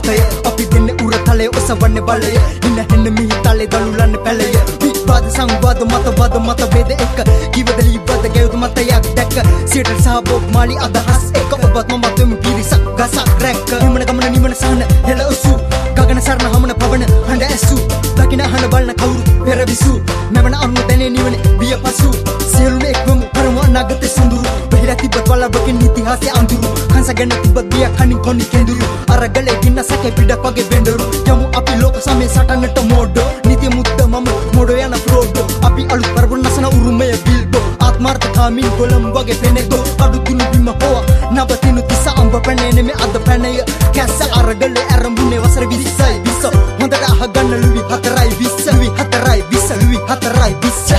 මතය අපි දෙන්නේ උරතලේ ඔසවන්නේ බලය ඉන්න හෙන්න මිහි තලේ දලුලන්නේ පැලය විවාද සංවාද මත වේද එක කිවද ලීවද ගෙවද මතයක් දැක්ක සියටල් සහ බොබ් මාලි අදහස් එක ඔබත් මම තුම පිරිසක් ගසක් රැක්ක නිමන ගමන නිමන සහන හෙළ උසු ගගන සරණ හමන පවන හඬ ඇසු දකින අහන බලන කවුරු පෙරවිසු මෙවන අරුණ දැනේ නිවන විය පසු සියලුනේ එක්වම කරමු අනාගතේ සොඳුරු බහිලා තිබ්බත් වලබකින් ඉතිහාසයේ අඳුරු කංසගෙන තිබ්බත් බියක් කනින් කොනි කෙඳුරු අරගලේ ගින්න සැකේ පිටක් වගේ බෙන්ඩරු යමු අපි ලෝක සමේ සටනට මෝඩෝ නිති මුද්ද මම මොඩෝ යන ෆ්‍රෝඩෝ අපි අලුත් පරවුන් නසන උරුමය බිල්ඩෝ ආත්මාර්ථ කාමින් ගොලම් වගේ පෙනෙතෝ අඩු තුනු බිම හොවා නවතිනු තිස අඹ පැනේනේ මේ අද පැනය කැස්ස අරගලේ ඇරඹුනේ වසර 20යි 20 හොඳට අහගන්න ලුවි 4යි 20 ලුවි 4යි 20 ලුවි 4යි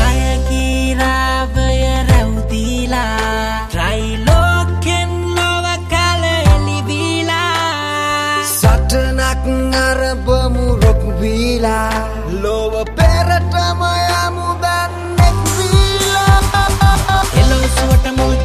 20 ලෝව පෙරටම යමු දැන් එක් වීලා එළවසුවට මුල්